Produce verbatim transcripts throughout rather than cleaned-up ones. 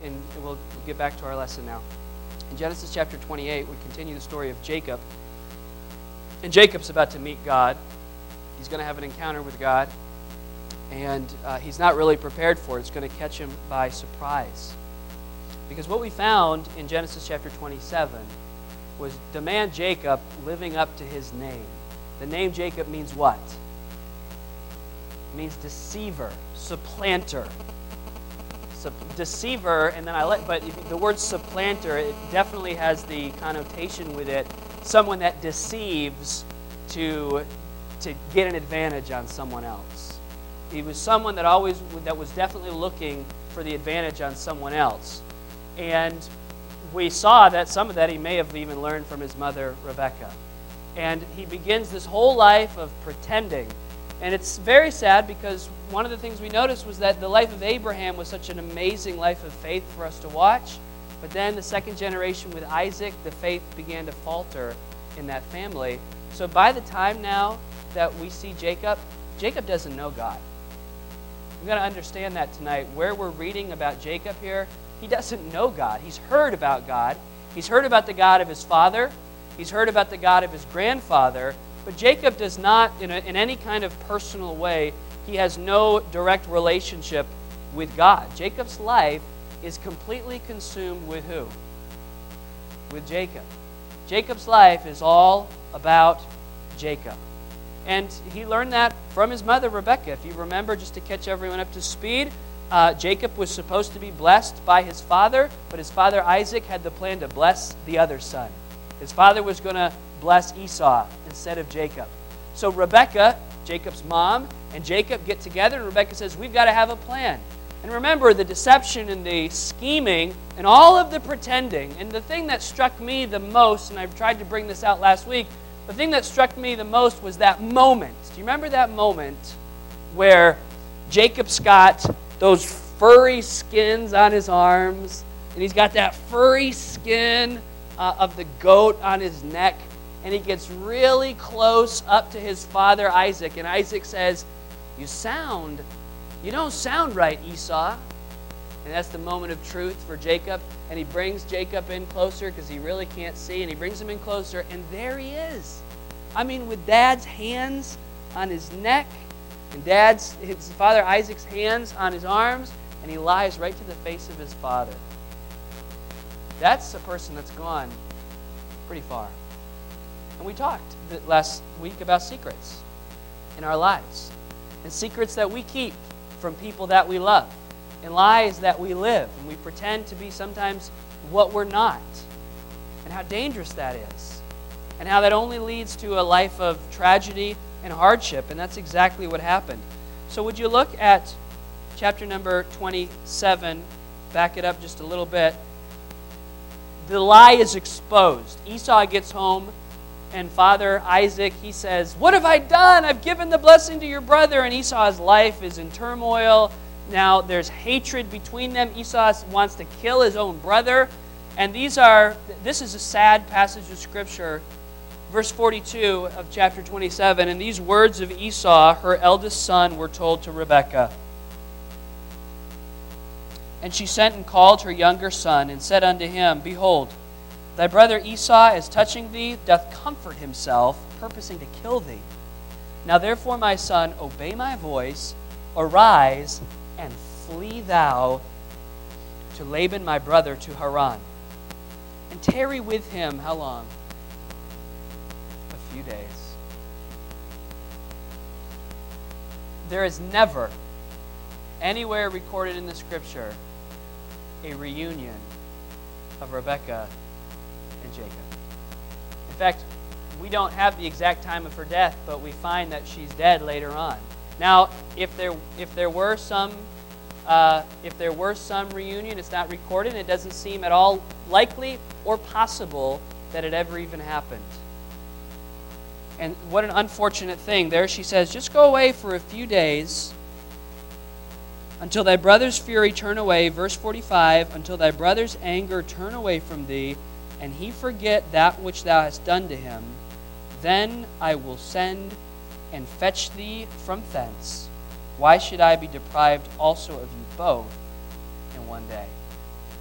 and we'll, we'll get back to our lesson now. In Genesis chapter twenty-eight, we continue the story of Jacob. And Jacob's about to meet God. He's going to have an encounter with God. And uh, he's not really prepared for it. It's going to catch him by surprise. Because what we found in Genesis chapter twenty-seven was the man Jacob living up to his name. The name Jacob means what? It means deceiver, supplanter. Sup- deceiver, and then I let, but if, the word supplanter, it definitely has the connotation with it, someone that deceives to, to get an advantage on someone else. He was someone that always, that was definitely looking for the advantage on someone else. And we saw that some of that he may have even learned from his mother, Rebekah. And he begins this whole life of pretending. And it's very sad because one of the things we noticed was that the life of Abraham was such an amazing life of faith for us to watch. But then the second generation with Isaac, the faith began to falter in that family. So by the time now that we see Jacob, Jacob doesn't know God. We've got to understand that tonight. Where we're reading about Jacob here, he doesn't know God. He's heard about God. He's heard about the God of his father. He's heard about the God of his grandfather. But Jacob does not, in, a, in any kind of personal way, he has no direct relationship with God. Jacob's life is completely consumed with who? With Jacob. Jacob's life is all about Jacob. And he learned that from his mother, Rebekah. If you remember, just to catch everyone up to speed, uh, Jacob was supposed to be blessed by his father, but his father Isaac had the plan to bless the other son. His father was going to bless Esau instead of Jacob. So Rebekah, Jacob's mom, and Jacob get together, and Rebekah says, we've got to have a plan. And remember, the deception and the scheming and all of the pretending, and the thing that struck me the most, and I've tried to bring this out last week, the thing that struck me the most was that moment. Do you remember that moment where Jacob's got those furry skins on his arms, and he's got that furry skin uh, of the goat on his neck, and he gets really close up to his father Isaac, and Isaac says, you sound, you don't sound right, Esau. And that's the moment of truth for Jacob. And he brings Jacob in closer because he really can't see, and he brings him in closer, and there he is. I mean, with Dad's hands on his neck, and Dad's, his father Isaac's hands on his arms, and he lies right to the face of his father. That's a person that's gone pretty far. And we talked last week about secrets in our lives, and secrets that we keep from people that we love, and lies that we live, and we pretend to be sometimes what we're not, and how dangerous that is, and how that only leads to a life of tragedy and hardship, and that's exactly what happened. So would you look at chapter number twenty-seven, back it up just a little bit. The lie is exposed. Esau gets home, and Father Isaac, he says, what have I done? I've given the blessing to your brother. And Esau's life is in turmoil. Now there's hatred between them. Esau wants to kill his own brother. And these are, this is a sad passage of Scripture. Verse forty-two of chapter twenty-seven, and these words of Esau, her eldest son, were told to Rebekah. And she sent and called her younger son, and said unto him, behold, thy brother Esau, as touching thee, doth comfort himself, purposing to kill thee. Now therefore, my son, obey my voice, arise, and flee thou to Laban my brother to Haran. And tarry with him, how long? A few days. There is never, anywhere recorded in the Scripture, a reunion of Rebekah and Jacob. In fact, we don't have the exact time of her death, but we find that she's dead later on. Now, if there if there were some uh, if there were some reunion, it's not recorded. It doesn't seem at all likely or possible that it ever even happened. And what an unfortunate thing. There she says, just go away for a few days until thy brother's fury turn away. Verse forty-five, until thy brother's anger turn away from thee, and he forget that which thou hast done to him, then I will send and fetch thee from thence. Why should I be deprived also of you both in one day?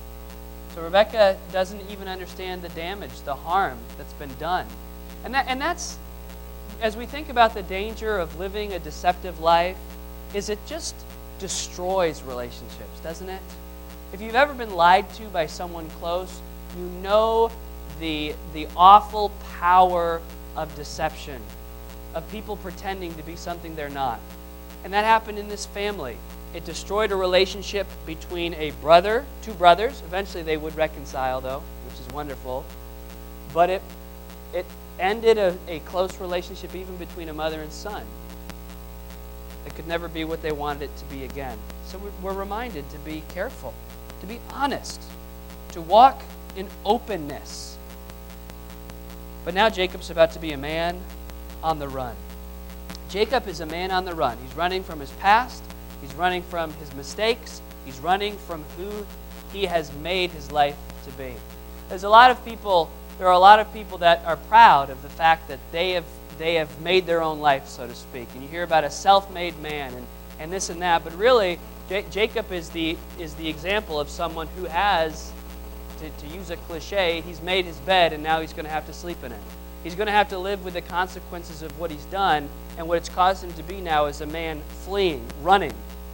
So Rebekah doesn't even understand the damage, the harm that's been done. And that and that's, as we think about the danger of living a deceptive life, is it just destroys relationships, doesn't it? If you've ever been lied to by someone close, you know the, the awful power of deception, of people pretending to be something they're not. And that happened in this family. It destroyed a relationship between a brother, two brothers. Eventually they would reconcile, though, which is wonderful. But it it ended a, a close relationship even between a mother and son. It could never be what they wanted it to be again. So we're, we're reminded to be careful, to be honest, to walk in openness. But now Jacob's about to be a man on the run. Jacob is a man on the run. He's running from his past. He's running from his mistakes. He's running from who he has made his life to be. There's a lot of people, there are a lot of people that are proud of the fact that they have they have made their own life, so to speak. And you hear about a self-made man and, and this and that. But really, J- Jacob is the is the example of someone who has, to, to use a cliche, he's made his bed and now he's going to have to sleep in it. He's going to have to live with the consequences of what he's done, and what it's caused him to be now is a man fleeing, running.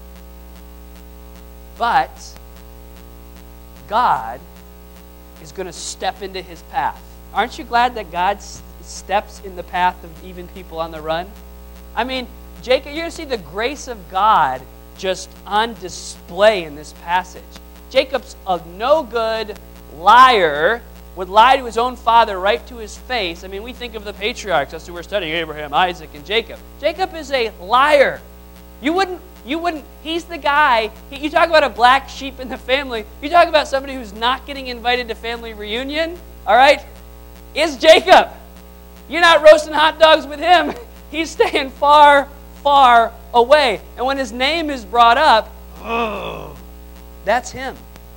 But God is going to step into his path. Aren't you glad that God s- steps in the path of even people on the run? I mean, Jacob, you're going to see the grace of God just on display in this passage. Jacob's a no-good liar, would lie to his own father right to his face. I mean, we think of the patriarchs. That's who we're studying, Abraham, Isaac, and Jacob. Jacob is a liar. You wouldn't, you wouldn't, he's the guy, he, you talk about a black sheep in the family, you talk about somebody who's not getting invited to family reunion, all right, is Jacob. You're not roasting hot dogs with him. He's staying far, far away. And when his name is brought up, oh, that's him.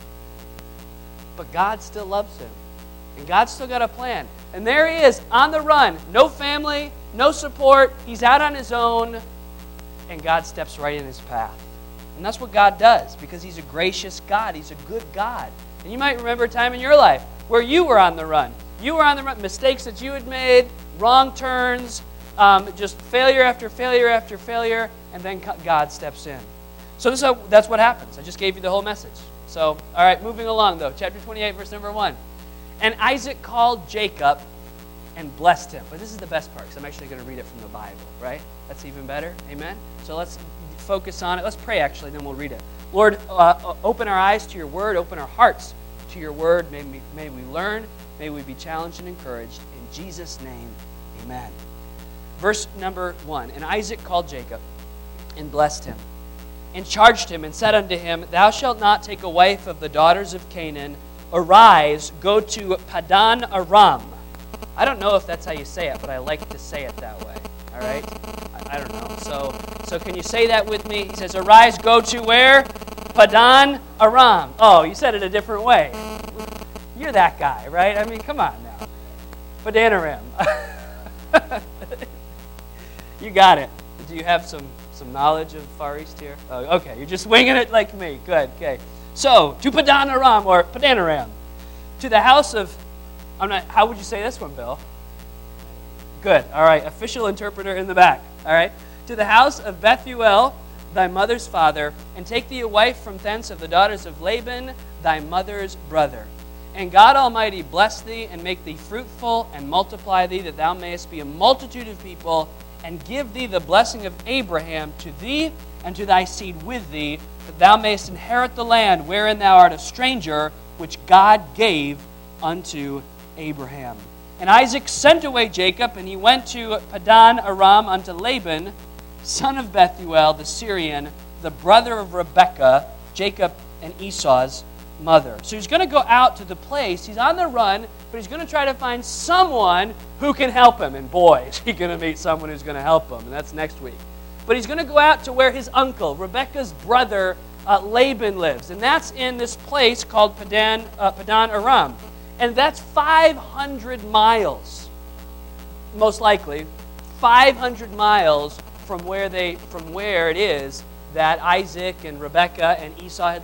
But God still loves him. And God's still got a plan. And there he is, on the run. No family, no support. He's out on his own. And God steps right in his path. And that's what God does, because he's a gracious God. He's a good God. And you might remember a time in your life where you were on the run. You were on the run. Mistakes that you had made, wrong turns, um, just failure after failure after failure. And then God steps in. So this is how, that's what happens. I just gave you the whole message. So, all right, moving along, though. Chapter twenty-eight, verse number one. And Isaac called Jacob and blessed him. But this is the best part, because I'm actually going to read it from the Bible, right? That's even better. Amen? So let's focus on it. Let's pray, actually, then we'll read it. Lord, uh, open our eyes to your word. Open our hearts to your word. May we, may we learn. May we be challenged and encouraged. In Jesus' name, amen. Verse number one. And Isaac called Jacob and blessed him and charged him and said unto him, Thou shalt not take a wife of the daughters of Canaan. Arise, go to Padan Aram. I don't know if that's how you say it, but I like to say it that way. All right? I, I don't know. So, so can you say that with me? He says, Arise, go to where? Padan Aram. Oh, you said it a different way. You're that guy, right? I mean, come on now. Padan Aram. You got it. Do you have some, some knowledge of Far East here? Oh, okay, you're just winging it like me. Good, okay. So, to Padan Aram, or Padan Aram, to the house of, I'm not, how would you say this one, Bill? Good, all right, official interpreter in the back, all right. To the house of Bethuel, thy mother's father, and take thee a wife from thence of the daughters of Laban, thy mother's brother. And God Almighty bless thee, and make thee fruitful, and multiply thee, that thou mayest be a multitude of people, and give thee the blessing of Abraham to thee, and to thy seed with thee, that thou mayest inherit the land wherein thou art a stranger, which God gave unto Abraham. And Isaac sent away Jacob, and he went to Padan Aram unto Laban, son of Bethuel the Syrian, the brother of Rebekah, Jacob and Esau's mother. So he's going to go out to the place. He's on the run, but he's going to try to find someone who can help him. And boy, is he going to meet someone who's going to help him. And that's next week. But he's going to go out to where his uncle, Rebekah's brother, uh, Laban lives. And that's in this place called Padan, uh, Padan Aram. And that's five hundred miles, most likely, five hundred miles from where they, from where it is that Isaac and Rebekah and Esau had lived.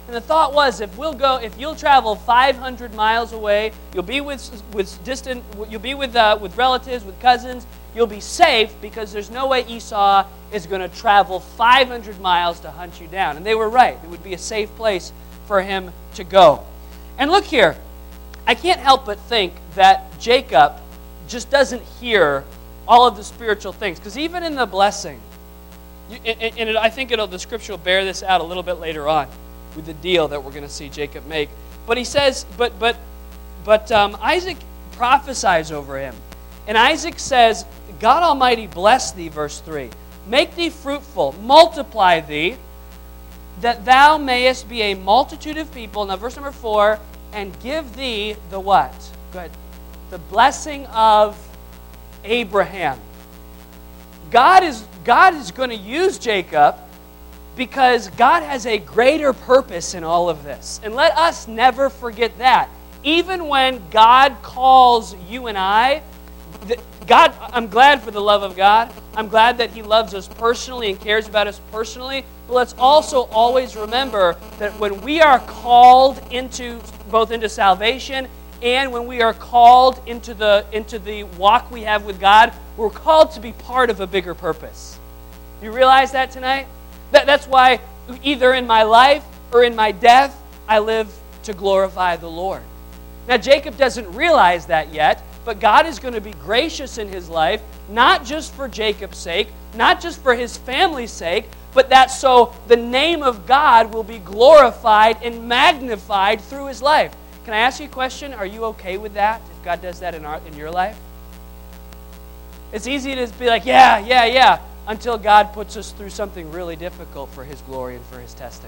And the thought was, if we'll go, if you'll travel five hundred miles away, you'll be with with distant, you'll be with uh, with relatives, with cousins. You'll be safe because there's no way Esau is going to travel five hundred miles to hunt you down. And they were right. It would be a safe place for him to go. And look here, I can't help but think that Jacob just doesn't hear all of the spiritual things, because even in the blessing, you, and, and it, I think it'll the scripture will bear this out a little bit later on with the deal that we're going to see Jacob make. But he says, but but but um, Isaac prophesies over him, and Isaac says, God Almighty bless thee, verse three. Make thee fruitful, multiply thee, that thou mayest be a multitude of people. Now, verse number four, and give thee the what? Go ahead. The blessing of Abraham. God is, God is going to use Jacob because God has a greater purpose in all of this. And let us never forget that. Even when God calls you and I, God, I'm glad for the love of God. I'm glad that He loves us personally and cares about us personally. But let's also always remember that when we are called into both into salvation and when we are called into the into the walk we have with God, we're called to be part of a bigger purpose. You realize that tonight? That, that's why either in my life or in my death, I live to glorify the Lord. Now, Jacob doesn't realize that yet, but God is going to be gracious in his life, not just for Jacob's sake, not just for his family's sake, but that so the name of God will be glorified and magnified through his life. Can I ask you a question? Are you okay with that, if God does that in, our, in your life? It's easy to be like, yeah, yeah, yeah, until God puts us through something really difficult for His glory and for His testing.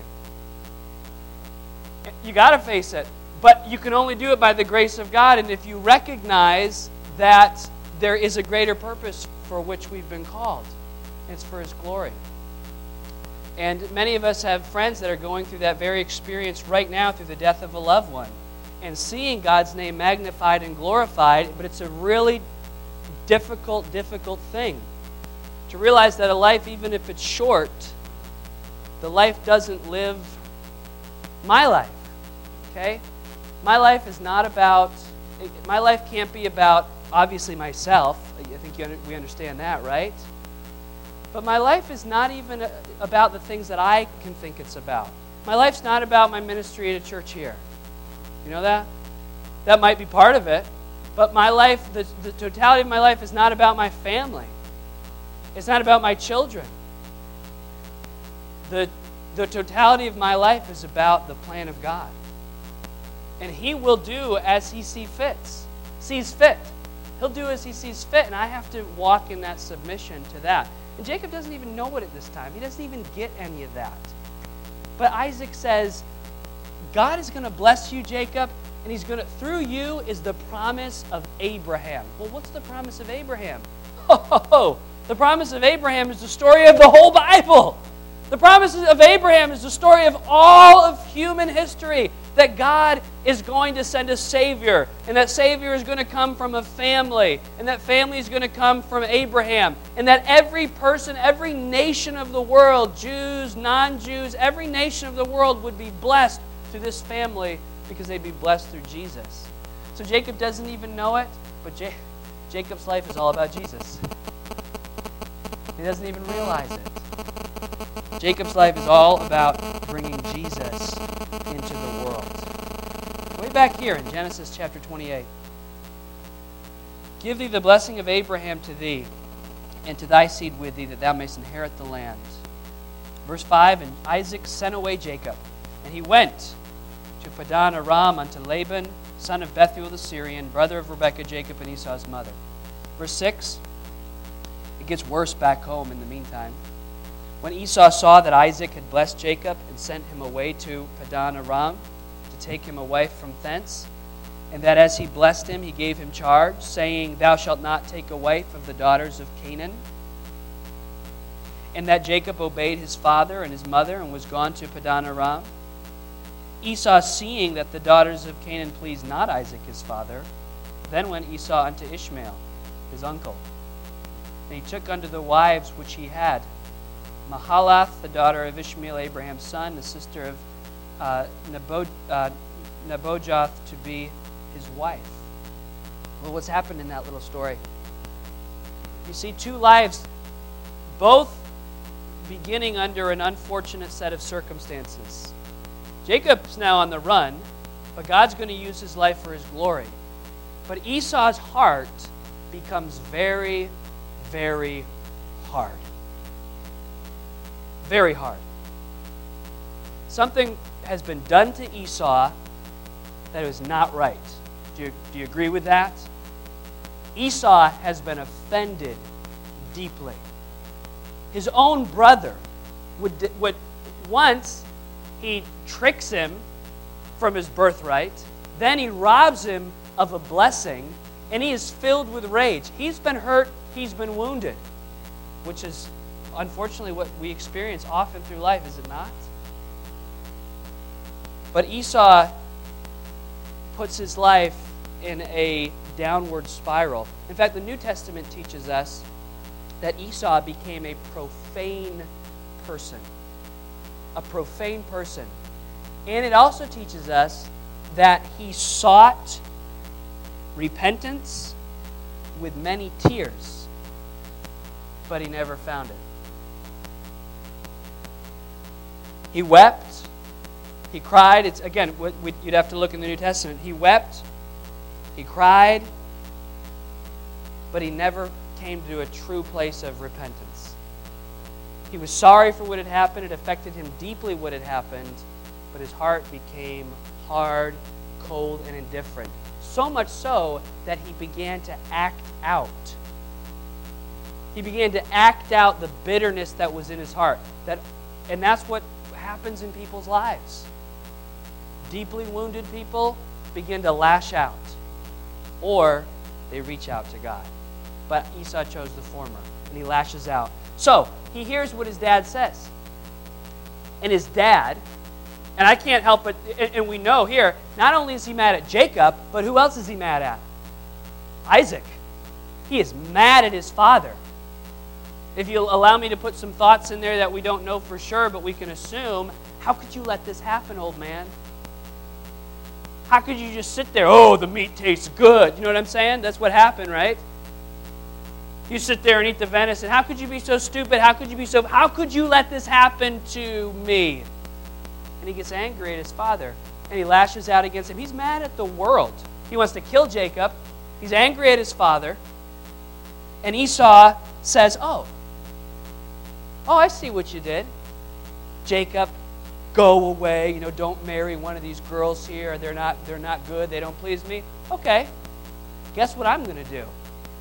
You got to face it. But you can only do it by the grace of God, and if you recognize that there is a greater purpose for which we've been called. It's for His glory. And many of us have friends that are going through that very experience right now through the death of a loved one and seeing God's name magnified and glorified, but it's a really difficult, difficult thing to realize that a life, even if it's short, the life doesn't live my life, okay? My life is not about, my life can't be about, obviously, myself. I think you, we understand that, right? But my life is not even about the things that I can think it's about. My life's not about my ministry at a church here. You know that? That might be part of it. But my life, the, the totality of my life is not about my family. It's not about my children. The, the totality of my life is about the plan of God. And He will do as He sees fit. Sees fit. He'll do as He sees fit, and I have to walk in that submission to that. And Jacob doesn't even know it at this time. He doesn't even get any of that. But Isaac says, God is going to bless you, Jacob, and He's going to, through you is the promise of Abraham. Well, what's the promise of Abraham? Oh, the promise of Abraham is the story of the whole Bible. The promise of Abraham is the story of all of human history, that God is going to send a Savior, and that Savior is going to come from a family, and that family is going to come from Abraham, and that every person, every nation of the world, Jews, non-Jews, every nation of the world would be blessed through this family because they'd be blessed through Jesus. So Jacob doesn't even know it, but Ja- Jacob's life is all about Jesus. He doesn't even realize it. Jacob's life is all about bringing Jesus into the world. Way back here in Genesis chapter twenty-eight. Give thee the blessing of Abraham to thee, and to thy seed with thee, that thou mayst inherit the land. Verse five, and Isaac sent away Jacob, and he went to Padan Aram unto Laban, son of Bethuel the Syrian, brother of Rebekah, Jacob, and Esau's mother. Verse six, it gets worse back home in the meantime. When Esau saw that Isaac had blessed Jacob and sent him away to Padan Aram to take him away from thence, and that as he blessed him, he gave him charge, saying, Thou shalt not take a wife of the daughters of Canaan, and that Jacob obeyed his father and his mother and was gone to Padan Aram, Esau, seeing that the daughters of Canaan pleased not Isaac his father, then went Esau unto Ishmael, his uncle. And he took unto the wives which he had Mahalath, the daughter of Ishmael, Abraham's son, the sister of uh, Nebo, uh, Nebojoth to be his wife. Well, what's happened in that little story? You see two lives, both beginning under an unfortunate set of circumstances. Jacob's now on the run, but God's going to use his life for his glory. But Esau's heart becomes very, very hard. Very hard. Something has been done to Esau that is not right. Do you, do you agree with that? Esau has been offended deeply. His own brother would, would once he tricks him from his birthright, then he robs him of a blessing, and he is filled with rage. He's been hurt, he's been wounded, which is unfortunately what we experience often through life, is it not? But Esau puts his life in a downward spiral. In fact, the New Testament teaches us that Esau became a profane person. A profane person. And it also teaches us that he sought repentance with many tears, but he never found it. He wept. He cried. It's again, you'd have to look in the New Testament. He wept. He cried, but he never came to a true place of repentance. He was sorry for what had happened. It affected him deeply what had happened, but his heart became hard, cold, and indifferent. So much so that he began to act out. He began to act out the bitterness that was in his heart. That, and that's what happens in people's lives. Deeply wounded people begin to lash out, or they reach out to God. But Esau chose the former, and he lashes out. So, he hears what his dad says. And his dad, and I can't help but, and we know here, not only is he mad at Jacob, but who else is he mad at? Isaac. He is mad at his father. If you'll allow me to put some thoughts in there that we don't know for sure, but we can assume, how could you let this happen, old man? How could you just sit there, oh, the meat tastes good? You know what I'm saying? That's what happened, right? You sit there and eat the venison. How could you be so stupid? How could you be so, how could you let this happen to me? And he gets angry at his father, and he lashes out against him. He's mad at the world. He wants to kill Jacob. He's angry at his father. And Esau says, oh, oh, I see what you did. Jacob, go away. You know, don't marry one of these girls here. They're not, they're not good. They don't please me. Okay, guess what I'm going to do?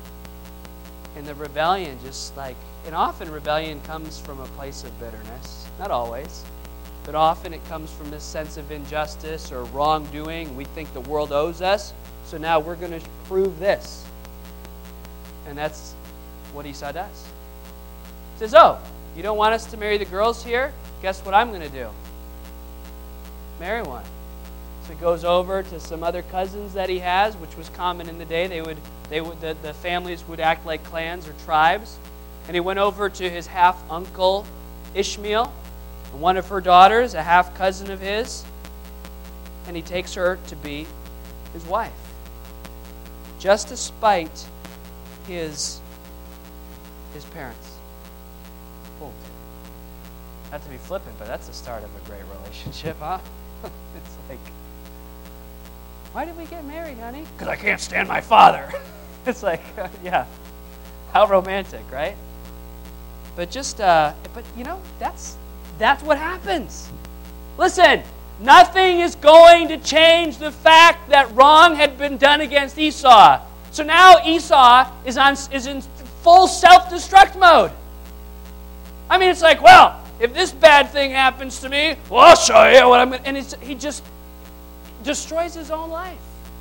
And the rebellion just like, and often rebellion comes from a place of bitterness. Not always. But often it comes from this sense of injustice or wrongdoing. We think the world owes us, so now we're going to prove this. And that's what Esau does. He says, oh, you don't want us to marry the girls here? Guess what I'm going to do? Marry one. So he goes over to some other cousins that he has, which was common in the day. They would, they would, the, the families would act like clans or tribes. And he went over to his half-uncle Ishmael, and one of her daughters, a half-cousin of his, and he takes her to be his wife. Just to spite his, his parents. Oh, not to be flippant, but that's the start of a great relationship, huh? It's like, why did we get married, honey? Because I can't stand my father. It's like, uh, yeah, how romantic, right? But just, uh, but you know, that's that's what happens. Listen, nothing is going to change the fact that wrong had been done against Esau. So now Esau is on is in full self-destruct mode. I mean, it's like, well, if this bad thing happens to me, well, I'll show you what I'm going to... And it's, he just destroys his own life.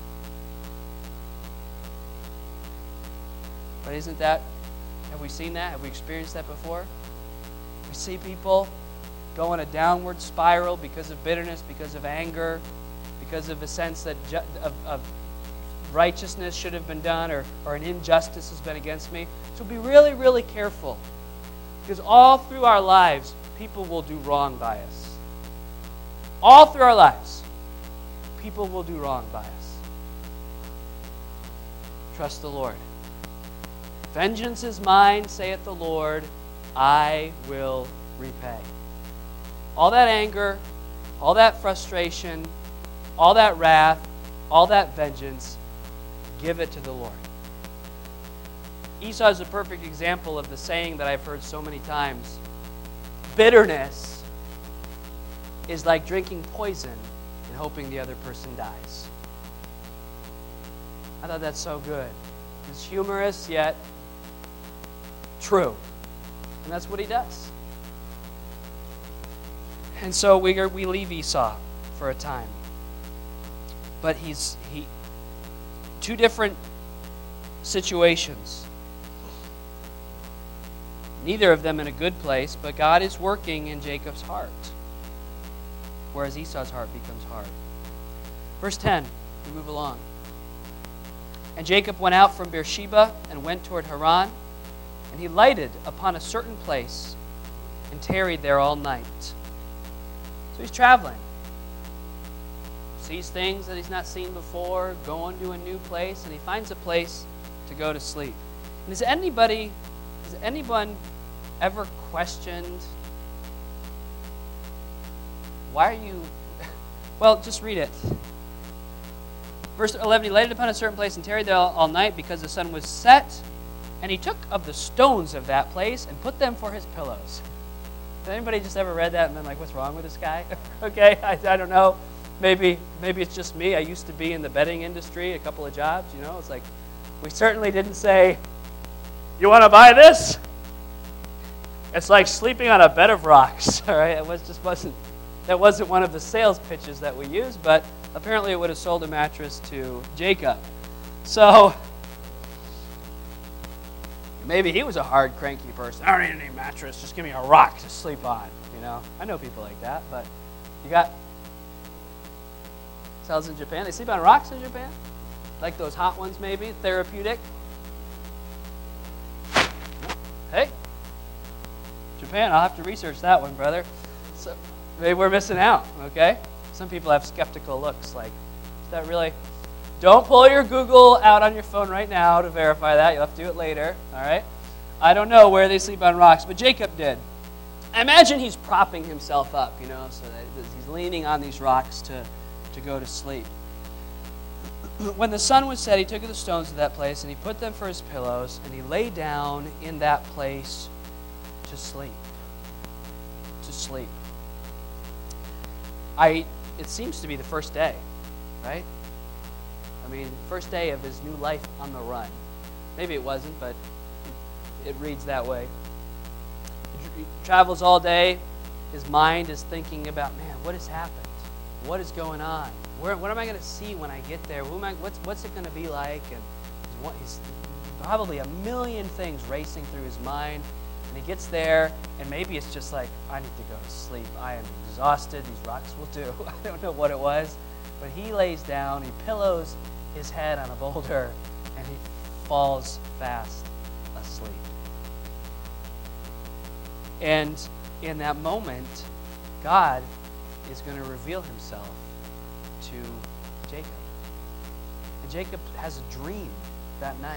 But isn't that... Have we seen that? Have we experienced that before? We see people go in a downward spiral because of bitterness, because of anger, because of a sense that ju- of, of righteousness should have been done, or, or an injustice has been against me. So be really, really careful. Because all through our lives, people will do wrong by us. All through our lives, people will do wrong by us. Trust the Lord. Vengeance is mine, saith the Lord, I will repay. All that anger, all that frustration, all that wrath, all that vengeance, give it to the Lord. Esau is a perfect example of the saying that I've heard so many times. Bitterness is like drinking poison and hoping the other person dies. I thought that's so good. It's humorous, yet true. And that's what he does. And so we are, we leave Esau for a time. But he's he two different situations. Neither of them in a good place, but God is working in Jacob's heart, whereas Esau's heart becomes hard. Verse ten, we move along. And Jacob went out from Beersheba and went toward Haran, and he lighted upon a certain place and tarried there all night. So he's traveling. Sees things that he's not seen before, going to a new place, and he finds a place to go to sleep. And has anybody, has anyone ever questioned, why are you, well, just read it. Verse eleven, he lighted upon a certain place and tarried there all, all night because the sun was set, and he took of the stones of that place and put them for his pillows. Has anybody just ever read that and been like, what's wrong with this guy? Okay, I, I don't know. Maybe maybe it's just me. I used to be in the bedding industry, a couple of jobs, you know. It's like, we certainly didn't say, you want to buy this? It's like sleeping on a bed of rocks, all right? It was just wasn't, that wasn't one of the sales pitches that we used, but apparently it would have sold a mattress to Jacob. So, maybe he was a hard, cranky person. I don't need any mattress, just give me a rock to sleep on, you know. I know people like that, but you got cells in Japan. They sleep on rocks in Japan? Like those hot ones maybe, therapeutic. Hey, Japan, I'll have to research that one, brother. So maybe we're missing out, okay? Some people have skeptical looks like, is that really? Don't pull your Google out on your phone right now to verify that. You'll have to do it later, all right? I don't know where they sleep on rocks, but Jacob did. I imagine he's propping himself up, you know, so that he's leaning on these rocks to, to go to sleep. When the sun was set, he took of the stones of that place, and he put them for his pillows, and he lay down in that place to sleep. To sleep. I. It seems to be the first day, right? I mean, first day of his new life on the run. Maybe it wasn't, but it, it reads that way. He travels all day. His mind is thinking about, man, what has happened? What is going on? Where, what am I going to see when I get there? Who am I, what's, what's it going to be like? And he's, he's probably a million things racing through his mind. And he gets there, and maybe it's just like, I need to go to sleep. I am exhausted. These rocks will do. I don't know what it was. But he lays down, he pillows his head on a boulder, and he falls fast asleep. And in that moment, God is going to reveal himself to Jacob. And Jacob has a dream that night.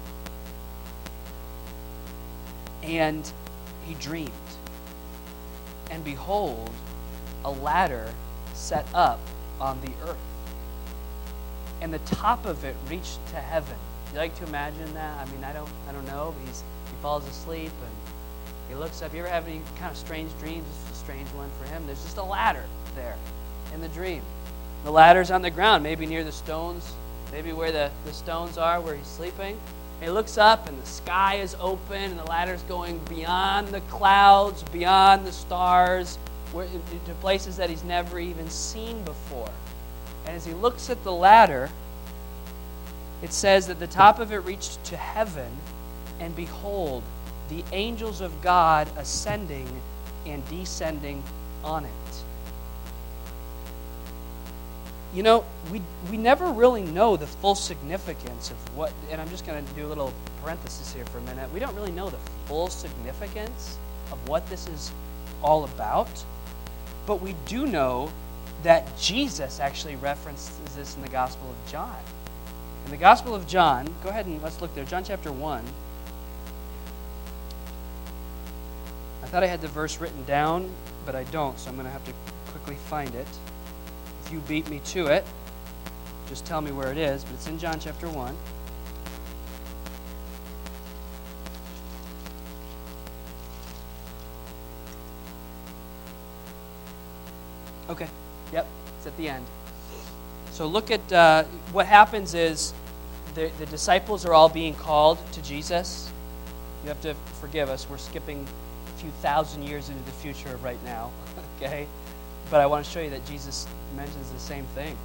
And he dreamed. And behold, a ladder set up on the earth. And the top of it reached to heaven. You like to imagine that? I mean, I don't I don't know. He's he falls asleep and he looks up. You ever have any kind of strange dreams? This is a strange one for him. There's just a ladder there in the dream. The ladder's on the ground, maybe near the stones, maybe where the, the stones are where he's sleeping. And he looks up and the sky is open and the ladder's going beyond the clouds, beyond the stars, where, to places that he's never even seen before. And as he looks at the ladder, it says that the top of it reached to heaven, and behold, the angels of God ascending and descending on it. You know, we we never really know the full significance of what, and I'm just going to do a little parenthesis here for a minute. We don't really know the full significance of what this is all about, but we do know that Jesus actually references this in the Gospel of John. In the Gospel of John, go ahead and let's look there. John chapter one. I thought I had the verse written down, but I don't, so I'm going to have to quickly find it. If you beat me to it, just tell me where it is, but it's in John chapter one. Okay, yep, it's at the end. So look at uh, what happens is the, the disciples are all being called to Jesus. You have to forgive us. We're skipping a few thousand years into the future right now, okay? But I want to show you that Jesus mentions the same thing.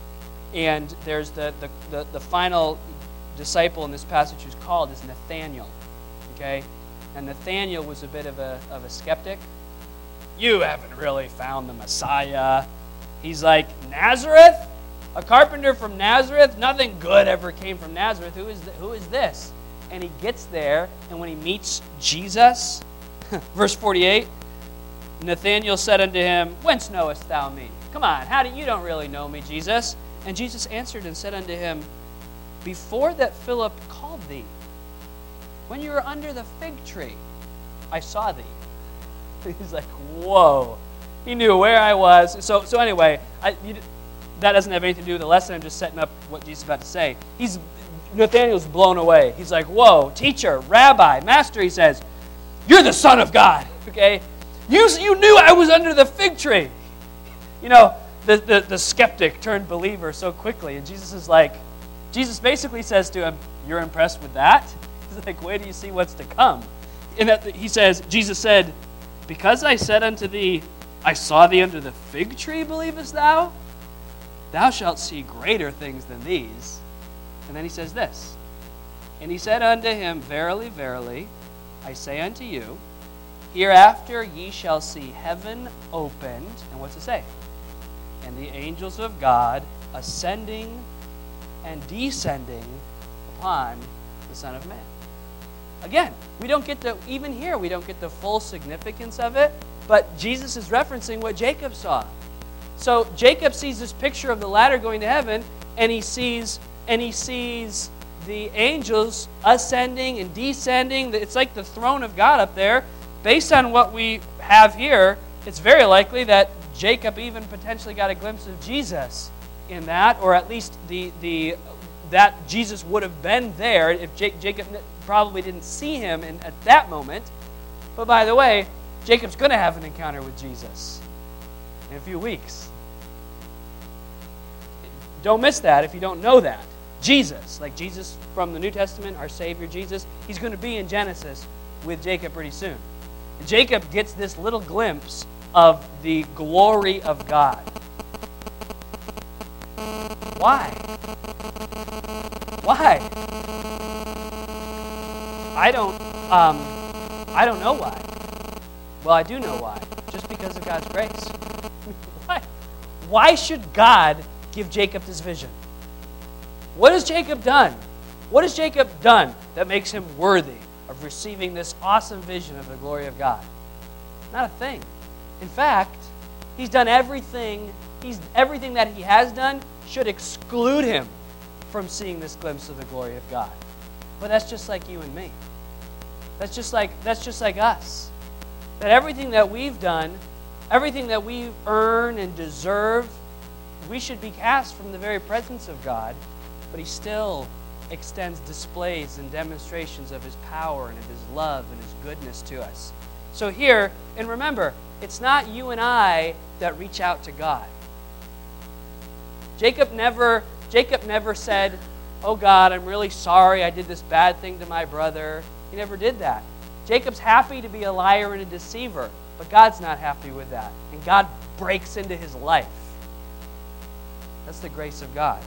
And there's the, the, the, the final disciple in this passage who's called is Nathanael, okay? And Nathanael was a bit of a, of a skeptic. You haven't really found the Messiah. He's like, Nazareth? A carpenter from Nazareth? Nothing good ever came from Nazareth. Who is, th- who is this? And he gets there, and when he meets Jesus, verse forty-eight, Nathanael said unto him, Whence knowest thou me? Come on, how do you don't really know me, Jesus? And Jesus answered and said unto him, Before that Philip called thee, when you were under the fig tree, I saw thee. He's like, whoa. He knew where I was. So so anyway, I, you, that doesn't have anything to do with the lesson. I'm just setting up what Jesus is about to say. He's Nathanael's blown away. He's like, whoa, teacher, rabbi, master, he says, you're the Son of God, okay? You, you knew I was under the fig tree. You know, the, the, the skeptic turned believer so quickly. And Jesus is like, Jesus basically says to him, you're impressed with that? He's like, wait till you see what's to come. And that he says, Jesus said, Because I said unto thee, I saw thee under the fig tree, believest thou? Thou shalt see greater things than these. And then he says this, And he said unto him, Verily, verily, I say unto you, hereafter ye shall see heaven opened. And what's it say? And the angels of God ascending and descending upon the Son of Man. Again, we don't get the, even here, we don't get the full significance of it, but Jesus is referencing what Jacob saw. So Jacob sees this picture of the ladder going to heaven, and he sees, and he sees the angels ascending and descending. It's like the throne of God up there. Based on what we have here, it's very likely that Jacob even potentially got a glimpse of Jesus in that, or at least the the that Jesus would have been there if Jacob probably didn't see him in, at that moment. But by the way, Jacob's going to have an encounter with Jesus in a few weeks. Don't miss that if you don't know that. Jesus, like Jesus from the New Testament, our Savior Jesus, he's going to be in Genesis with Jacob pretty soon. And Jacob gets this little glimpse of the glory of God. Why? Why? I don't, um, I don't know why. Well, I do know why. Just because of God's grace. Why? Why should God give Jacob this vision? What has Jacob done? What has Jacob done that makes him worthy of receiving this awesome vision of the glory of God? Not a thing. In fact, he's done everything, he's everything that he has done should exclude him from seeing this glimpse of the glory of God. But that's just like you and me. That's just like that's just like us. That everything that we've done, everything that we earn and deserve, we should be cast from the very presence of God, but he still extends displays and demonstrations of his power and of his love and his goodness to us. So here, and remember, it's not you and I that reach out to God. Jacob never, Jacob never said, oh God, I'm really sorry I did this bad thing to my brother. He never did that. Jacob's happy to be a liar and a deceiver, but God's not happy with that. And God breaks into his life. That's the grace of God.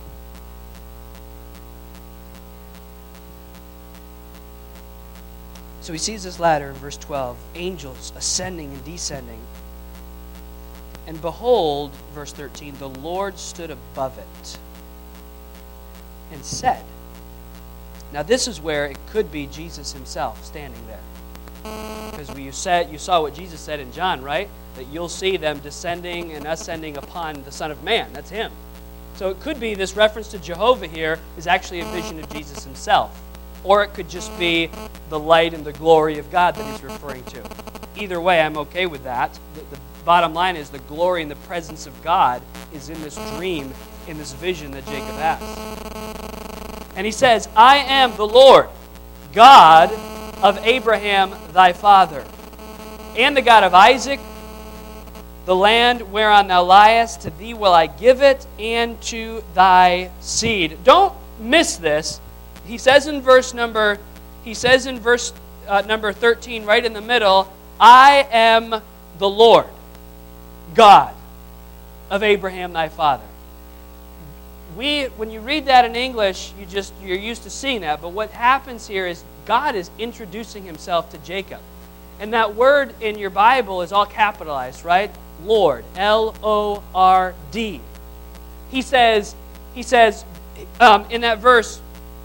So he sees this ladder in verse twelve, angels ascending and descending. And behold, verse thirteen, the Lord stood above it and said. Now this is where it could be Jesus himself standing there. Because we, you, said, you saw what Jesus said in John, right? that you'll see them descending and ascending upon the Son of Man. That's him. So it could be this reference to Jehovah here is actually a vision of Jesus himself. Or it could just be the light and the glory of God that he's referring to. Either way, I'm okay with that. The, the bottom line is the glory and the presence of God is in this dream, in this vision that Jacob has. And he says, I am the Lord, God of Abraham thy father, and the God of Isaac. The land whereon thou liest, to thee will I give it, and to thy seed. Don't miss this. He says in verse number, he says in verse uh, number thirteen, right in the middle, I am the Lord, God of Abraham thy father. We, when you read that in English, you just you're used to seeing that. But what happens here is God is introducing himself to Jacob. And that word in your Bible is all capitalized, right? Lord, L O R D. He says, he says um, in that verse,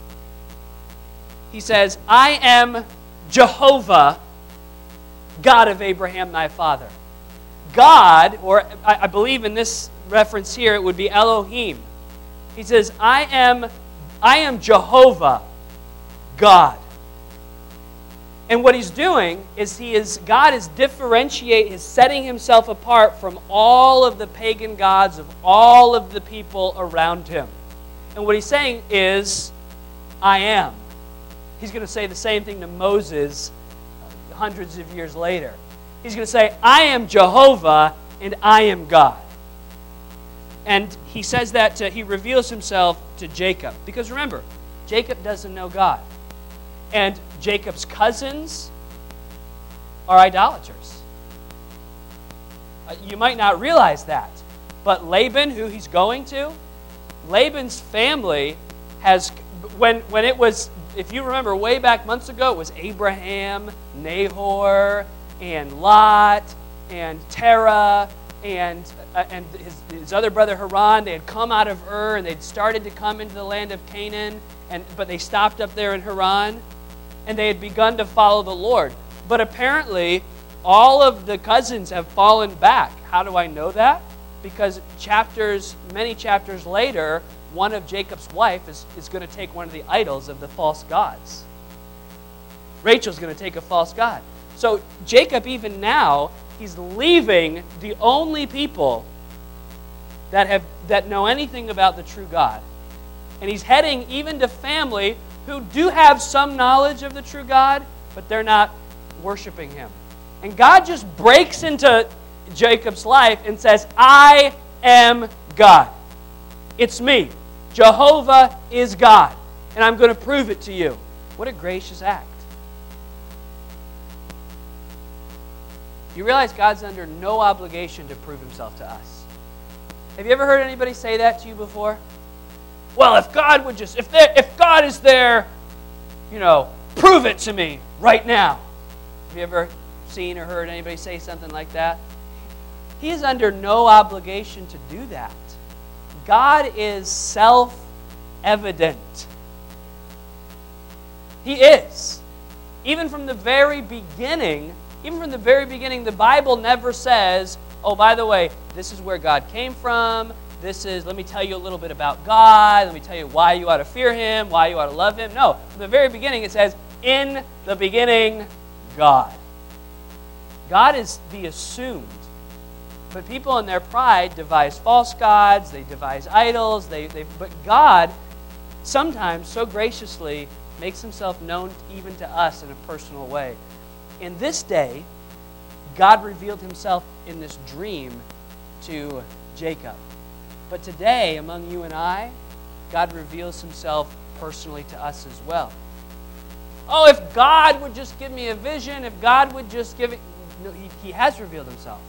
he says, I am Jehovah, God of Abraham thy father. God, or I, I believe in this reference here, it would be Elohim. He says, I am, I am Jehovah, God. And what he's doing is he is God is differentiate, is setting himself apart from all of the pagan gods of all of the people around him. And what he's saying is, I am. He's going to say the same thing to Moses hundreds of years later. He's going to say, I am Jehovah and I am God. And he says that to, he reveals himself to Jacob. Because remember, Jacob doesn't know God. And Jacob's cousins are idolaters. Uh, you might not realize that. But Laban, who he's going to, Laban's family has, when, when it was, if you remember way back months ago, it was Abraham, Nahor, and Lot, and Terah, and, uh, and his, his other brother Haran. They had come out of Ur, and they'd started to come into the land of Canaan, and but they stopped up there in Haran. And they had begun to follow the Lord. But apparently, all of the cousins have fallen back. How do I know that? Because chapters, many chapters later, one of Jacob's wife is, is going to take one of the idols of the false gods. Rachel's going to take a false god. So Jacob, even now, he's leaving the only people that have that know anything about the true God. And he's heading even to family who do have some knowledge of the true God, but they're not worshiping him. And God just breaks into Jacob's life and says, I am God. It's me. Jehovah is God. And I'm going to prove it to you. What a gracious act. You realize God's under no obligation to prove himself to us. Have you ever heard anybody say that to you before? Well, if God would just, if there, if God is there, you know, prove it to me right now. Have you ever seen or heard anybody say something like that? He is under no obligation to do that. God is self-evident. He is. Even from the very beginning, even from the very beginning, the Bible never says, oh, by the way, this is where God came from. This is, let me tell you a little bit about God. Let me tell you why you ought to fear him, why you ought to love him. No, from the very beginning it says, in the beginning, God. God is the assumed. But people in their pride devise false gods, they devise idols, they, they, but God sometimes so graciously makes himself known even to us in a personal way. In this day, God revealed himself in this dream to Jacob. But today, among you and I, God reveals himself personally to us as well. Oh, if God would just give me a vision, if God would just give it... No, he, he has revealed himself.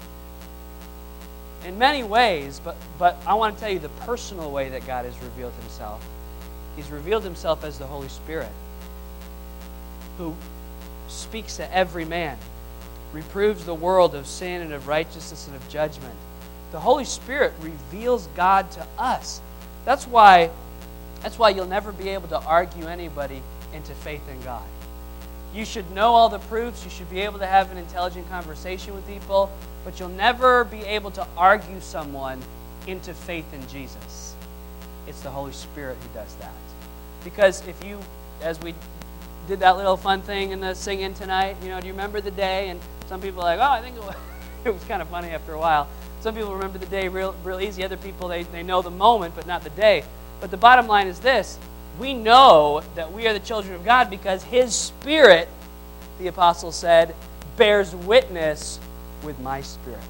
In many ways, but, but I want to tell you the personal way that God has revealed himself. He's revealed himself as the Holy Spirit, who speaks to every man, reproves the world of sin and of righteousness and of judgment. The Holy Spirit reveals God to us. That's why, that's why you'll never be able to argue anybody into faith in God. You should know all the proofs. You should be able to have an intelligent conversation with people. But you'll never be able to argue someone into faith in Jesus. It's the Holy Spirit who does that. Because if you, as we did that little fun thing in the singing tonight, you know, do you remember the day? And some people are like, oh, I think it was, it was kind of funny after a while. Some people remember the day real, real easy. Other people, they, they know the moment, but not the day. But the bottom line is this. We know that we are the children of God because His Spirit, the apostle said, bears witness with my spirit.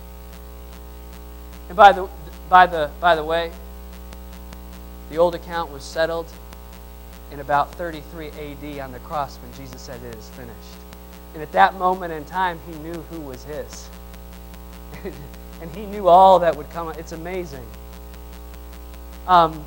And by the by the by the way, the old account was settled in about thirty-three A D on the cross when Jesus said it is finished. And at that moment in time, He knew who was His. And He knew all that would come. It's amazing. Um,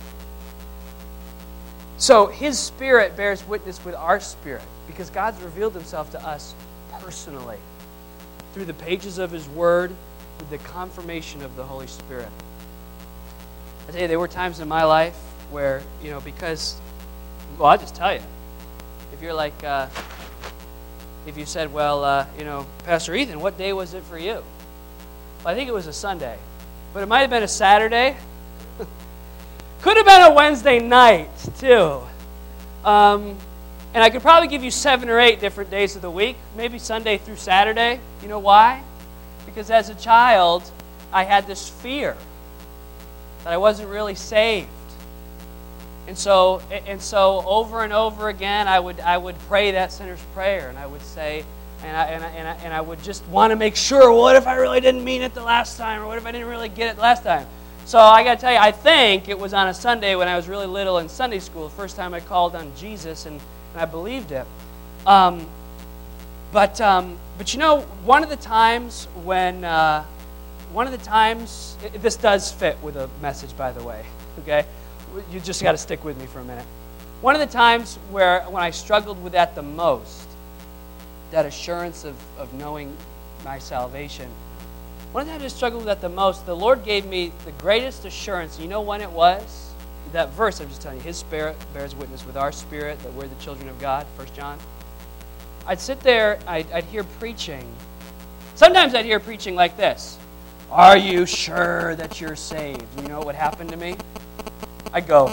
so His Spirit bears witness with our spirit because God's revealed Himself to us personally through the pages of His Word with the confirmation of the Holy Spirit. I tell you, there were times in my life where, you know, because, well, I'll just tell you. If you're like, uh, if you said, well, uh, you know, Pastor Ethan, what day was it for you? Well, I think it was a Sunday. But it might have been a Saturday. Could have been a Wednesday night, too. Um, and I could probably give you seven or eight different days of the week, maybe Sunday through Saturday. You know why? Because as a child, I had this fear that I wasn't really saved. And so, and so over and over again, I would I would pray that sinner's prayer, and I would say, and I and I, and I, and I would just want to make sure, what if I really didn't mean it the last time, or what if I didn't really get it the last time? So I got to tell you, I think it was on a Sunday when I was really little in Sunday school, the first time I called on Jesus, and, and I believed it. Um, but um, but you know, one of the times when uh, one of the times it, this does fit with a message, by the way. Okay, you just got to stick with me for a minute. One of the times where when I struggled with that the most, that assurance of, of knowing my salvation. One of the times I struggled with that the most, the Lord gave me the greatest assurance. You know when it was? That verse I'm just telling you, His Spirit bears witness with our spirit that we're the children of God, First John. I'd sit there, I'd, I'd hear preaching. Sometimes I'd hear preaching like this. Are you sure that you're saved? You know what would happen to me? I'd go,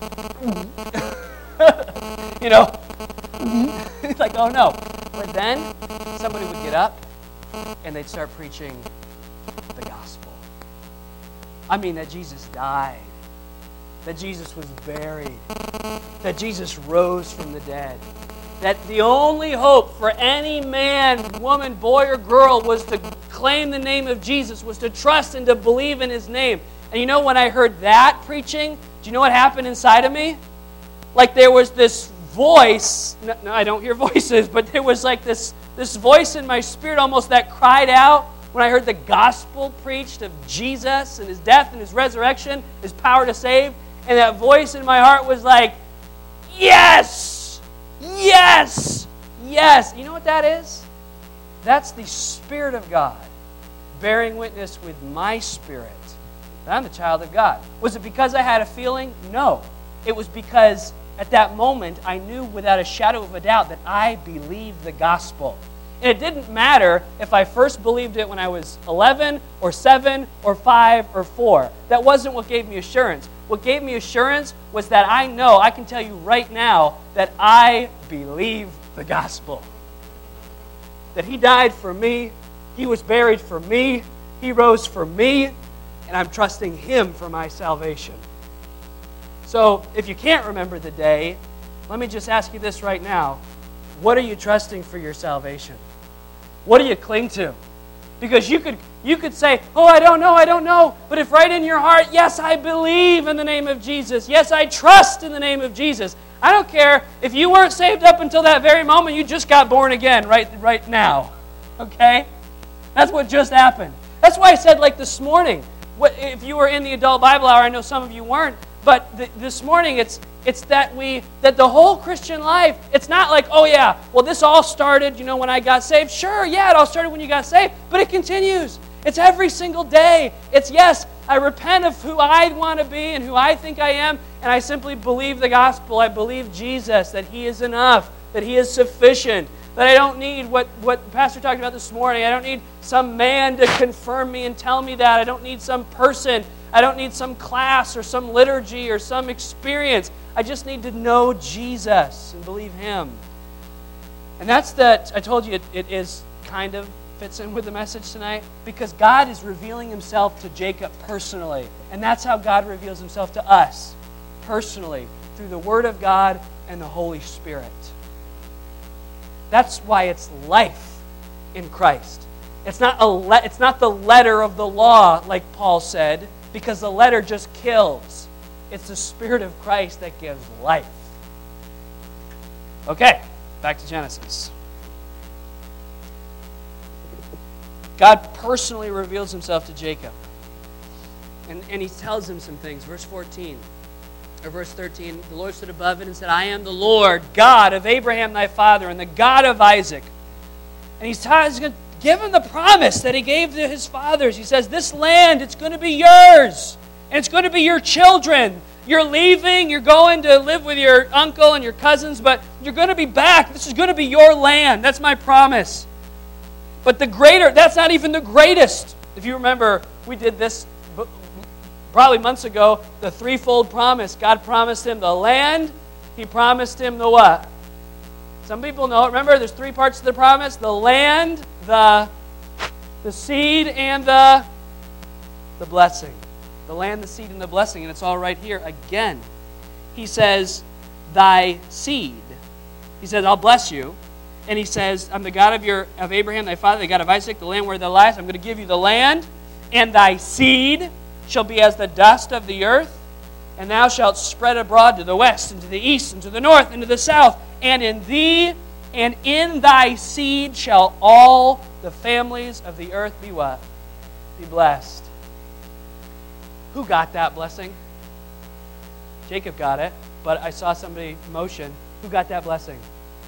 you know, it's like, oh no. But then somebody would get up and they'd start preaching the gospel. I mean, that Jesus died, that Jesus was buried, that Jesus rose from the dead, that the only hope for any man, woman, boy, or girl was to claim the name of Jesus, was to trust and to believe in His name. And you know, when I heard that preaching, do you know what happened inside of me? Like there was this voice, no, no I don't hear voices, but there was like this, this voice in my spirit almost that cried out when I heard the gospel preached of Jesus and His death and His resurrection, His power to save. And that voice in my heart was like, yes, yes, yes. You know what that is? That's the Spirit of God bearing witness with my spirit that I'm the child of God. Was it because I had a feeling? No. It was because at that moment I knew without a shadow of a doubt that I believed the gospel. And it didn't matter if I first believed it when I was eleven or seven or five or four. That wasn't what gave me assurance. What gave me assurance was that I know, I can tell you right now, that I believe the gospel. That He died for me, He was buried for me, He rose for me, and I'm trusting Him for my salvation. So, if you can't remember the day, let me just ask you this right now. What are you trusting for your salvation? What do you cling to? Because you could you could say, oh, I don't know, I don't know. But if right in your heart, yes, I believe in the name of Jesus. Yes, I trust in the name of Jesus. I don't care if you weren't saved up until that very moment, you just got born again right, right now. Okay? That's what just happened. That's why I said, like this morning, what, if you were in the adult Bible hour, I know some of you weren't, but th- this morning it's it's that we that the whole Christian life, it's not like, oh yeah, well this all started, you know, when I got saved. Sure, yeah, it all started when you got saved, but it continues. It's every single day. It's, yes, I repent of who I want to be and who I think I am, and I simply believe the gospel. I believe Jesus, that He is enough, that He is sufficient, that I don't need what, what Pastor talked about this morning. I don't need some man to confirm me and tell me that. I don't need some person. I don't need some class or some liturgy or some experience. I just need to know Jesus and believe Him. And that's that, I told you it, it is kind of fits in with the message tonight, because God is revealing Himself to Jacob personally. And that's how God reveals Himself to us personally, through the Word of God and the Holy Spirit. That's why it's life in Christ. It's not a le- it's not the letter of the law, like Paul said, because the letter just kills. It's the Spirit of Christ that gives life. Okay, back to Genesis. God personally reveals Himself to Jacob. And, and He tells him some things. Verse fourteen, or verse thirteen, the Lord stood above it and said, I am the Lord, God of Abraham thy father, and the God of Isaac. And He's, ta- he's going to give him the promise that He gave to his fathers. He says, this land, it's going to be yours. And it's going to be your children. You're leaving, you're going to live with your uncle and your cousins, but you're going to be back. This is going to be your land. That's my promise. But the greater, that's not even the greatest. If you remember, we did this probably months ago, the threefold promise. God promised him the land. He promised him the what? Some people know it. Remember, there's three parts to the promise. The land, the, the seed, and the, the blessing. The land, the seed, and the blessing. And it's all right here again. He says, thy seed. He says, I'll bless you. And He says, I'm the God of your of Abraham, thy father, the God of Isaac, the land where thou liest. I'm going to give you the land, and thy seed shall be as the dust of the earth, and thou shalt spread abroad to the west, and to the east, and to the north, and to the south. And in thee and in thy seed shall all the families of the earth be what? Be blessed. Who got that blessing? Jacob got it, but I saw somebody motion. Who got that blessing?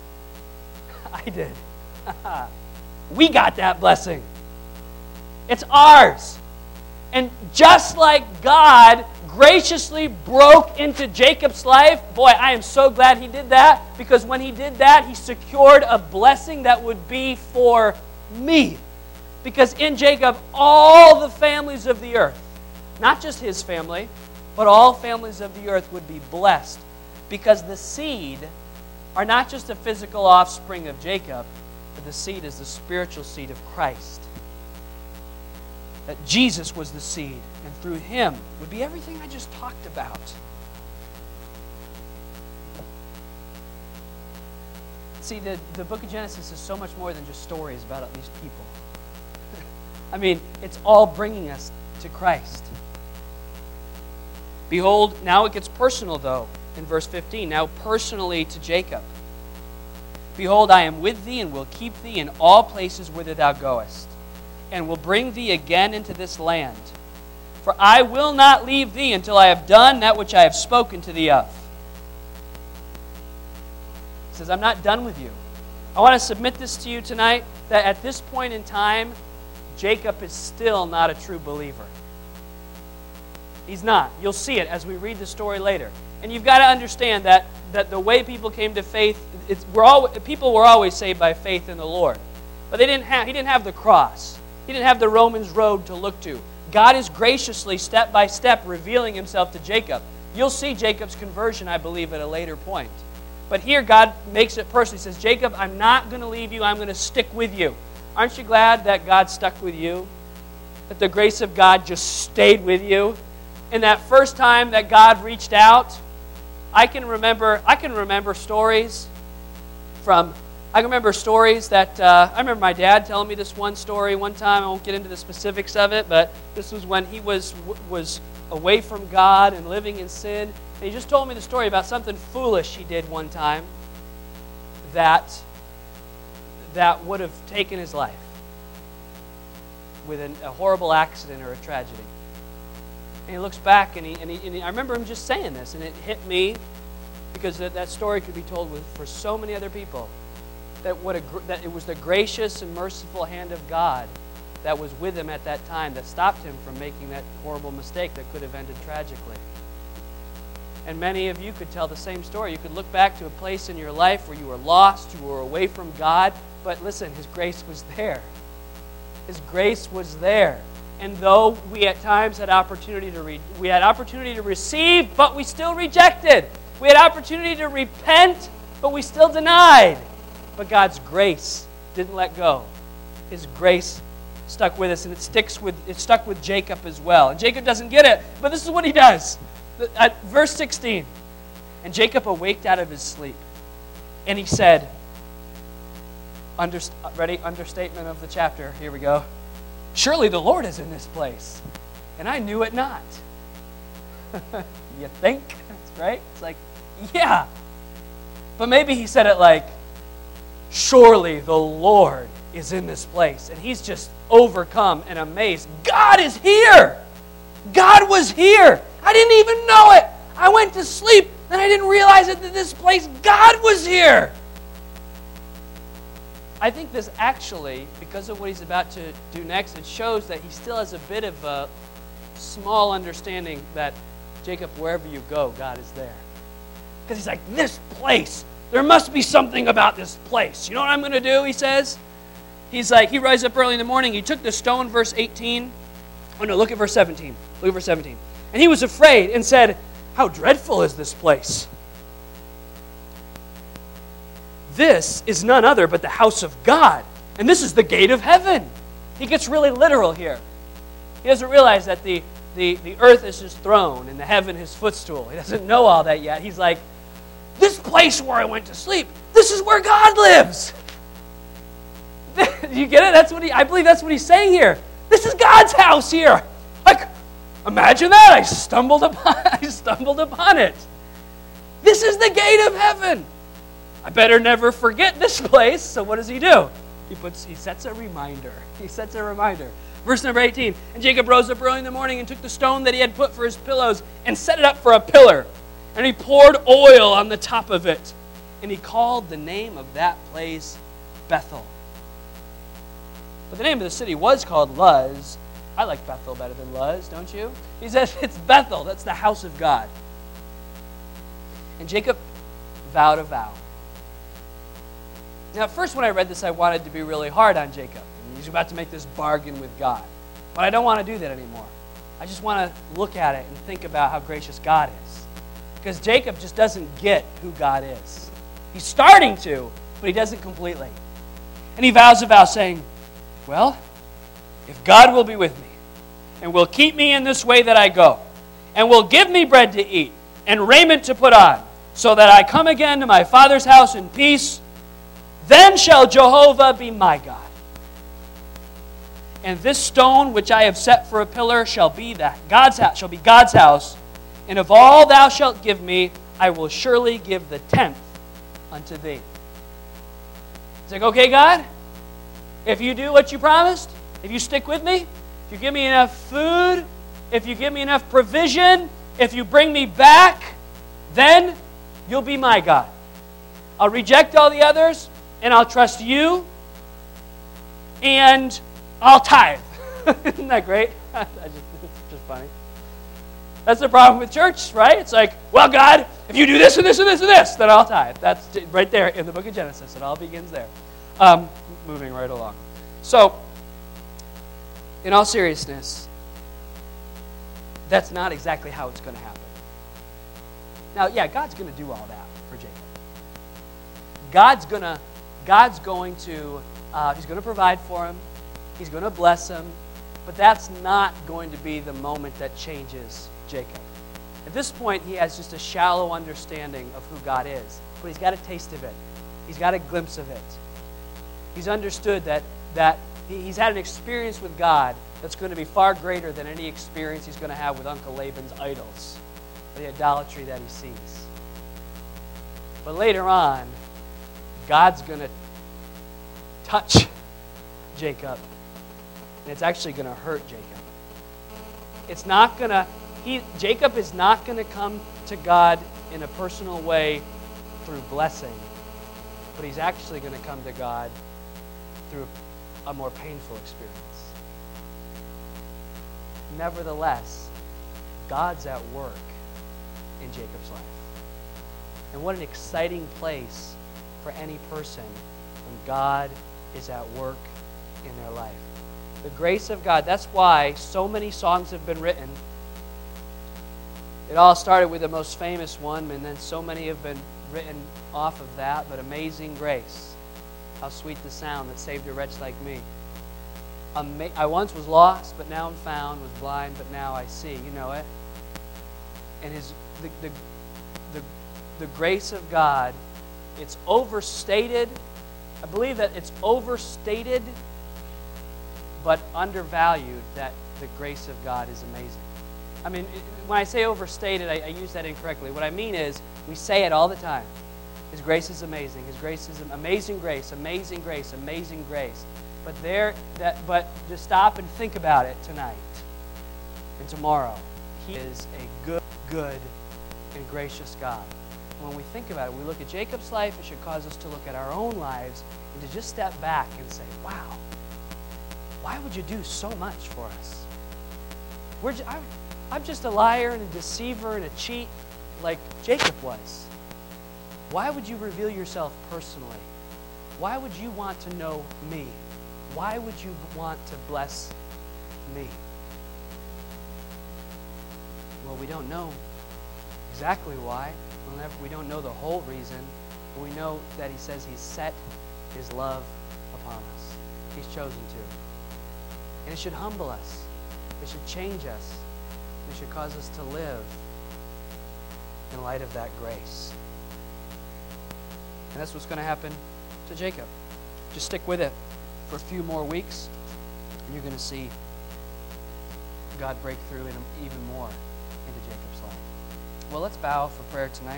I did. We got that blessing. It's ours. And just like God graciously broke into Jacob's life, boy, I am so glad He did that, because when He did that, He secured a blessing that would be for me. Because in Jacob, all the families of the earth, not just his family, but all families of the earth would be blessed. Because the seed are not just a physical offspring of Jacob, but the seed is the spiritual seed of Christ. That Jesus was the seed, and through Him would be everything I just talked about. See, the, the book of Genesis is so much more than just stories about these people. I mean, it's all bringing us to Christ. Behold, now it gets personal, though, in verse fifteen. Now personally to Jacob. Behold, I am with thee, and will keep thee in all places whither thou goest, and will bring thee again into this land. For I will not leave thee until I have done that which I have spoken to thee of. He says, I'm not done with you. I want to submit this to you tonight, that at this point in time, Jacob is still not a true believer. He's not. You'll see it as we read the story later. And you've got to understand that, that the way people came to faith, it's, we're all, people were always saved by faith in the Lord. But they didn't have, he didn't have the cross. He didn't have the Romans road to look to. God is graciously, step by step, revealing Himself to Jacob. You'll see Jacob's conversion, I believe, at a later point. But here God makes it personal. He says, Jacob, I'm not going to leave you. I'm going to stick with you. Aren't you glad that God stuck with you? That the grace of God just stayed with you? And that first time that God reached out, I can remember, I can remember stories from, I can remember stories that, uh, I remember my dad telling me this one story one time. I won't get into the specifics of it, but this was when he was was away from God and living in sin. And he just told me the story about something foolish he did one time that, that would have taken his life with an, a horrible accident or a tragedy. And he looks back, and, he, and, he, and he, I remember him just saying this, and it hit me, because that, that story could be told with, for so many other people, that, what a, that it was the gracious and merciful hand of God that was with him at that time that stopped him from making that horrible mistake that could have ended tragically. And many of you could tell the same story. You could look back to a place in your life where you were lost, you were away from God, but listen, His grace was there. His grace was there. And though we at times had opportunity to re- we had opportunity to receive, but we still rejected. We had opportunity to repent, but we still denied. But God's grace didn't let go. His grace stuck with us, and it sticks with it stuck with Jacob as well. And Jacob doesn't get it, but this is what he does. At verse sixteen, and Jacob awaked out of his sleep, and he said, under, ready, understatement of the chapter, here we go, surely the Lord is in this place, and I knew it not. You think? Right? It's like, yeah. But maybe he said it like, surely the Lord is in this place, and he's just overcome and amazed. God is here! God was here! I didn't even know it. I went to sleep and I didn't realize it that this place, God was here. I think this actually, because of what he's about to do next, it shows that he still has a bit of a small understanding that, Jacob, wherever you go, God is there. Because he's like, this place, there must be something about this place. You know what I'm going to do, he says? He's like, he rises up early in the morning. He took the stone, verse eighteen. Oh no, look at verse seventeen. Look at verse seventeen. And he was afraid and said, how dreadful is this place? This is none other but the house of God, and this is the gate of heaven. He gets really literal here. He doesn't realize that the, the, the earth is his throne and the heaven his footstool. He doesn't know all that yet. He's like, this place where I went to sleep, this is where God lives. You get it? That's what he, I believe that's what he's saying here. This is God's house here. Like, imagine that. I stumbled upon I stumbled upon it. This is the gate of heaven. I better never forget this place. So what does he do? He puts he sets a reminder. He sets a reminder. Verse number eighteen. And Jacob rose up early in the morning and took the stone that he had put for his pillows and set it up for a pillar. And he poured oil on the top of it. And he called the name of that place Bethel. But the name of the city was called Luz. I like Bethel better than Luz, don't you? He says it's Bethel. That's the house of God. And Jacob vowed a vow. Now, at first when I read this, I wanted to be really hard on Jacob. He's about to make this bargain with God. But I don't want to do that anymore. I just want to look at it and think about how gracious God is. Because Jacob just doesn't get who God is. He's starting to, but he doesn't completely. And he vows a vow saying, well, if God will be with me, and will keep me in this way that I go, and will give me bread to eat, and raiment to put on, so that I come again to my father's house in peace, then shall Jehovah be my God. And this stone which I have set for a pillar shall be that God's house, shall be God's house, and of all thou shalt give me, I will surely give the tenth unto thee. It's like, okay, God, if you do what you promised, if you stick with me, if you give me enough food, if you give me enough provision, if you bring me back, then you'll be my God. I'll reject all the others, and I'll trust you, and I'll tithe. Isn't that great? I just, it's just funny. That's the problem with church, right? It's like, well, God, if you do this and this and this and this, then I'll tithe. That's right there in the book of Genesis. It all begins there. Um, moving right along. So, in all seriousness, that's not exactly how it's going to happen. Now, yeah, God's going to do all that for Jacob. God's going to, God's going to, uh, He's going to provide for him. He's going to bless him. But that's not going to be the moment that changes Jacob. At this point, he has just a shallow understanding of who God is. But he's got a taste of it. He's got a glimpse of it. He's understood that, that he's had an experience with God that's going to be far greater than any experience he's going to have with Uncle Laban's idols, the idolatry that he sees. But later on, God's going to touch Jacob, and it's actually going to hurt Jacob. It's not going to, he, Jacob is not going to come to God in a personal way through blessing, but he's actually going to come to God through a more painful experience. Nevertheless, God's at work in Jacob's life. And what an exciting place for any person when God is at work in their life. The grace of God, that's why so many songs have been written. It all started with the most famous one, and then so many have been written off of that, but Amazing Grace. How sweet the sound that saved a wretch like me. Ama- I once was lost, but now I'm found, was blind, but now I see. You know it. And his the the the, the grace of God, it's overstated. I believe that it's overstated but undervalued that the grace of God is amazing. I mean, when I say overstated, I, I use that incorrectly. What I mean is, we say it all the time. His grace is amazing. His grace is amazing grace, amazing grace, amazing grace. But there, that, but just stop and think about it tonight and tomorrow. He is a good, good, and gracious God. When we think about it, we look at Jacob's life, it should cause us to look at our own lives and to just step back and say, wow, why would you do so much for us? We're just, I'm, I'm just a liar and a deceiver and a cheat like Jacob was. Why would you reveal yourself personally? Why would you want to know me? Why would you want to bless me? Well, we don't know exactly why. We'll never, we don't know the whole reason. But we know that he says he's set his love upon us. He's chosen to. And it should humble us. It should change us. It should cause us to live in light of that grace. And that's what's going to happen to Jacob. Just stick with it for a few more weeks, and you're going to see God break through in even more into Jacob's life. Well, let's bow for prayer tonight.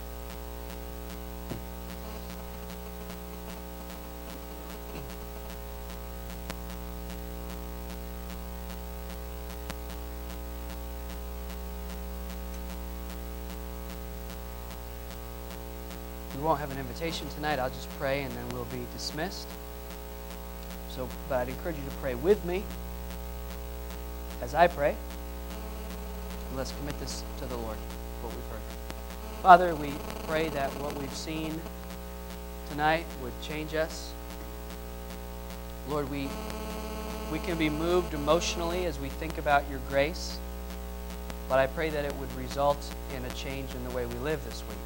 We won't have an invitation tonight. I'll just pray and then we'll be dismissed. So, but I'd encourage you to pray with me as I pray. And let's commit this to the Lord, what we've heard. Father, we pray that what we've seen tonight would change us. Lord, we, we can be moved emotionally as we think about your grace, but I pray that it would result in a change in the way we live this week.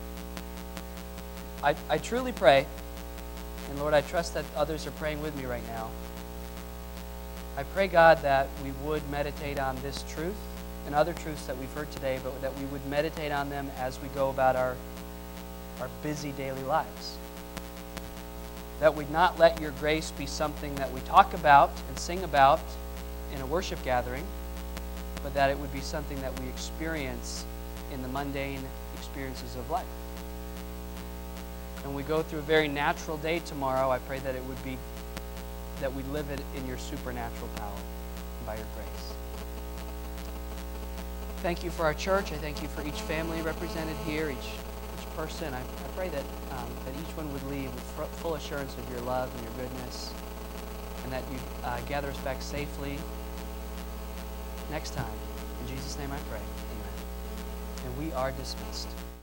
I, I truly pray, and Lord, I trust that others are praying with me right now. I pray, God, that we would meditate on this truth and other truths that we've heard today, but that we would meditate on them as we go about our, our busy daily lives. That we'd not let your grace be something that we talk about and sing about in a worship gathering, but that it would be something that we experience in the mundane experiences of life. And we go through a very natural day tomorrow, I pray that it would be, that we live it in your supernatural power and by your grace. Thank you for our church. I thank you for each family represented here, each, each person. I, I pray that, um, that each one would leave with full assurance of your love and your goodness, and that you uh, gather us back safely next time. In Jesus' name I pray. Amen. And we are dismissed.